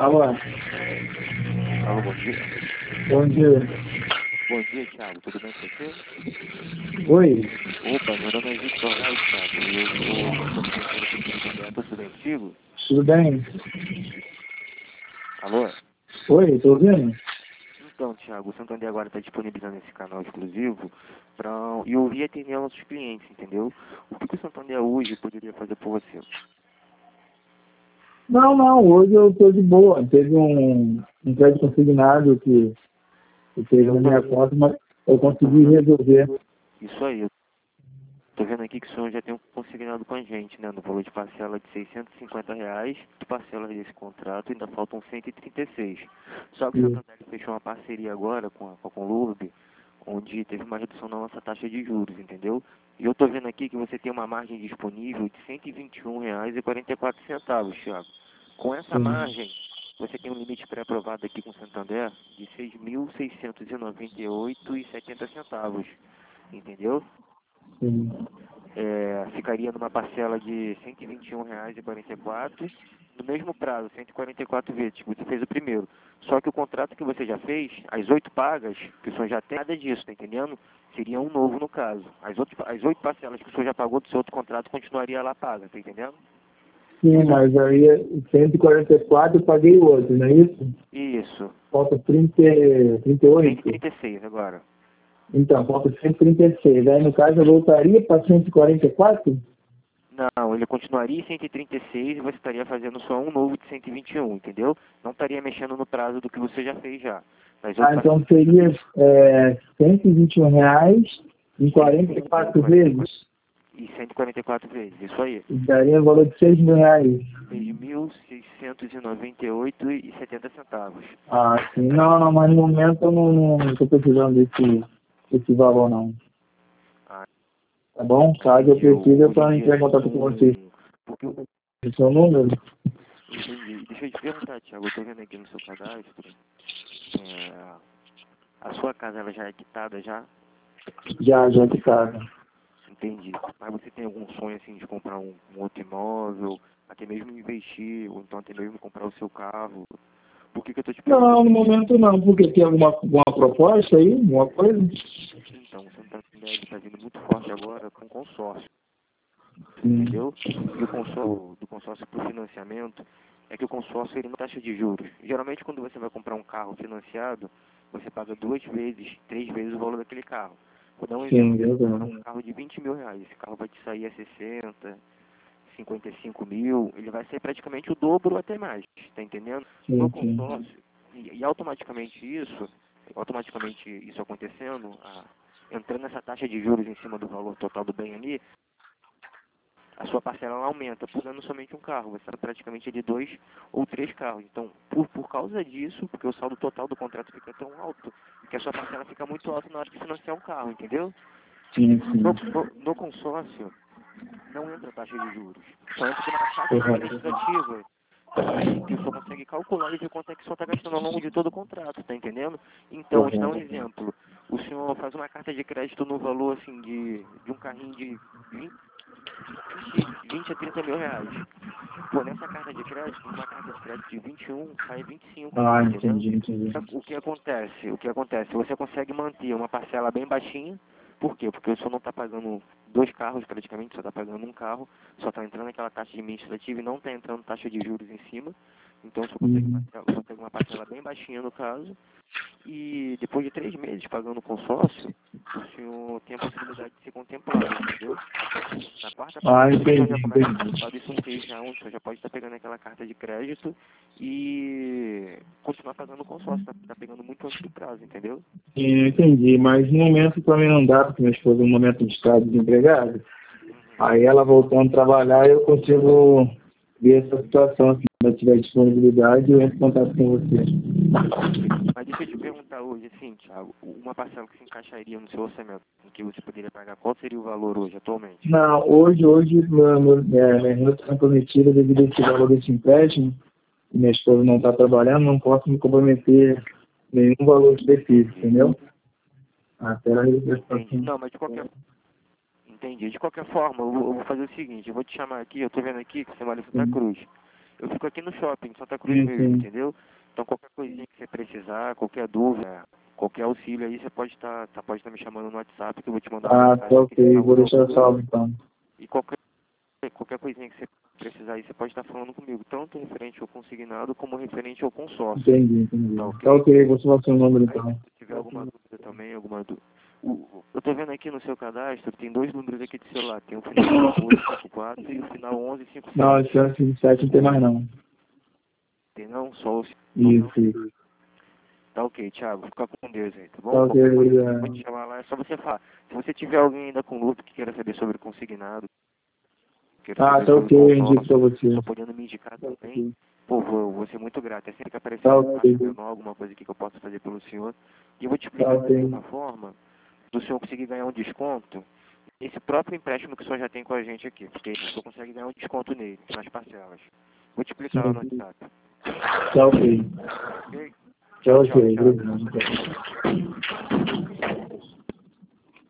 Alô, Alô, bom dia. bom dia. Bom dia, Thiago. Tudo bem com você? Oi, Opa, meu nome é Victor Real, Thiago. E eu sou financeiro aqui do Santander. Tudo bem contigo? tudo bem? Alô? Oi, tô ouvindo? Então, Thiago, o Santander agora está disponibilizando esse canal exclusivo e eu vi atender nossos clientes, entendeu? O que o Santander hoje poderia fazer por você? Não, hoje eu tô de boa. Teve um crédito consignado que teve na minha conta, mas eu consegui resolver. Isso aí. Eu tô vendo aqui que o senhor já tem um consignado com a gente, né? No valor de parcela de R$ 650. De parcelas desse contrato ainda faltam 136. Só que o E, Santander fechou uma parceria agora com a Conlurb, onde teve uma redução na nossa taxa de juros, entendeu? E eu estou vendo aqui que você tem uma margem disponível de R$ 121,44, Thiago. Com essa sim, margem, você tem um limite pré-aprovado aqui com o Santander de R$ 6.698,70, entendeu? sim. Ficaria numa parcela de R$ 121,44, no mesmo prazo, 144 vezes, tipo, você fez o primeiro. Só que o contrato que você já fez, as 8 pagas, que o senhor já tem, nada disso, tá entendendo? Seria um novo no caso. As 8 parcelas que o senhor já pagou do seu outro contrato continuaria lá paga, tá entendendo? Sim, mas aí 144 eu paguei o outro, não é isso? Isso. Falta 38. 136 agora. Então, falta 136. Aí, no caso, eu voltaria para 144? Não, ele continuaria em 136 e você estaria fazendo só um novo de 121, entendeu? Não estaria mexendo no prazo do que você já fez já. Mas Ah, então seria R$ 121 em 44 vezes? E 144 vezes, isso aí. E daria o valor de R$ 6.000. 6.698,70. Ah, sim. Não, mas no momento eu não estou precisando desse valor, não. Ah, Tá bom? Caso eu entendi. precise, eu Hoje em estou dia, entrando em contato com vocês. porque eu Esse é o número? entendi. Deixa eu te perguntar, Thiago, eu tô vendo aqui no seu cadastro, é, a sua casa ela já é quitada já? Já de casa. Entendi. Mas você tem algum sonho assim de comprar um outro imóvel, até mesmo investir, ou então até mesmo comprar o seu carro? Por que eu tô te perguntando? Não, no momento não, porque tem alguma proposta aí, alguma coisa? Então, o Santander está vindo muito forte agora com consórcio, Sim, entendeu? E o consórcio, do consórcio para o financiamento, é que o consórcio ele não tem taxa de juros. Geralmente, quando você vai comprar um carro financiado, você paga 2 vezes, 3 vezes o valor daquele carro. Vou dar um sim, exemplo. Você vai comprar verdade. um carro de R$ 20.000. Esse carro vai te sair a 60, 55 mil. Ele vai ser praticamente o dobro ou até mais. Tá entendendo? No Sim. consórcio, e automaticamente isso acontecendo, entrando nessa taxa de juros em cima do valor total do bem ali, a sua parcela ela aumenta, pagando somente um carro. Você está praticamente de 2 ou 3 carros. Então, por causa disso, porque o saldo total do contrato fica tão alto, que a sua parcela fica muito alta na hora de financiar um carro, entendeu? Sim, No consórcio, não entra taxa de juros. Só entra uma taxa correto. administrativa que o senhor consegue calcular e ver quanto é que o senhor está gastando ao longo de todo o contrato, tá entendendo? Então, vou te dar um Correto. exemplo. O senhor faz uma carta de crédito no valor, assim, de um carrinho de 20 a 30 mil reais. Pô, nessa carta de crédito, numa carta de crédito de 21, sai 25, Ah, tá entendendo? entendi. O que acontece? O que acontece? Você consegue manter uma parcela bem baixinha. Por quê? Porque o senhor não está pagando 2 carros praticamente, só está pagando um carro, só está entrando aquela taxa administrativa e não está entrando taxa de juros em cima. Então o senhor Uhum. consegue uma parcela bem baixinha no caso. E depois de 3 meses pagando o consórcio, o senhor tem a possibilidade de ser contemplado, entendeu? Na quarta Ah, parcela, o senhor já começa a entendi. participar dos sorteios já, onde o senhor já pode estar pegando aquela carta de crédito e continuar pagando o consórcio, tá pegando muito antes do prazo, entendeu? Sim, entendi, mas no momento também não dá, porque minha esposa no momento está desempregada. Uhum. Aí ela voltando a trabalhar, eu consigo ver essa situação, se ela tiver disponibilidade, eu entro em contato com você. Mas deixa eu te perguntar hoje, assim, Thiago, uma parcela que se encaixaria no seu orçamento, em que você poderia pagar, qual seria o valor hoje, atualmente? Não, hoje minha renda está comprometida devido a esse valor desse empréstimo. Minha esposa não está trabalhando, não posso me comprometer nenhum valor específico, Entendi. entendeu? Até ela resolver a Entendi. situação. Não, mas de qualquer Entendi. De qualquer forma, eu vou fazer o seguinte, eu vou te chamar aqui, eu tô vendo aqui que você mora em Santa Sim. Cruz. Eu fico aqui no shopping, em Santa Cruz Sim, mesmo, sim. entendeu? Então qualquer coisinha que você precisar, qualquer dúvida, qualquer auxílio aí, você pode estar me chamando no WhatsApp que eu vou te mandar uma Ah, tá mensagem aqui ok. final Vou do deixar almoço. salvo, então. E qualquer coisinha que você precisar aí, você pode estar falando comigo, tanto referente ao consignado como referente ao consórcio. Entendi, entendi. Tá ok? Tá ok, vou salvar seu número, Aí então. se tiver alguma dúvida também, eu tô vendo aqui no seu cadastro, tem dois números aqui de celular, tem o final 854 e o final Não, 1157. esse ano 27 não tem mais, não. Tem não? Só o Isso, isso. Tá ok, Thiago. Fica com Deus aí, tá Tá bom? ok, Qualquer coisa, eu vou obrigado. te chamar lá. É só você falar. Se você tiver alguém ainda com luto que queira saber sobre consignado, queira Ah, saber tá sobre ok, eu indico pra consórcio, você. só podendo me indicar também, pô, vou ser muito grato. É sempre que aparecer Tá uma ok. taxa menor, alguma coisa aqui que eu possa fazer pelo senhor. E eu vou te Tá explicar também ok. uma forma do senhor conseguir ganhar um desconto nesse próprio empréstimo que o senhor já tem com a gente aqui. Porque o senhor consegue ganhar um desconto nele, nas parcelas. Vou te explicar lá no Sim. WhatsApp. Tá ok. Ok? Tá Tchau, ok, tchau, Thiago. obrigado.